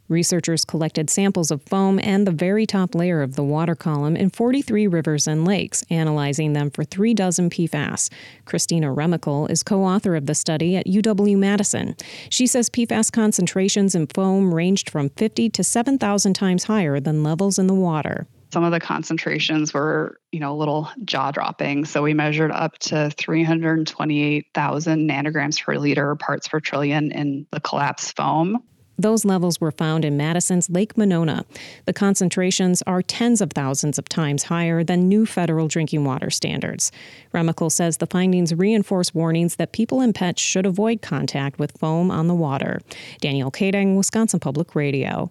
Researchers collected samples of foam and the very top layer of the water column in 43 rivers and lakes, analyzing them for 3 dozen PFAS. Christina Remical is co-author of the study at UW-Madison. She says PFAS concentrations in foam ranged from 50 to 7,000 times higher than levels in the water. Some of the concentrations were, a little jaw-dropping. So we measured up to 328,000 nanograms per liter parts per trillion in the collapsed foam. Those levels were found in Madison's Lake Monona. The concentrations are tens of thousands of times higher than new federal drinking water standards. Remical says the findings reinforce warnings that people and pets should avoid contact with foam on the water. Danielle Kading, Wisconsin Public Radio.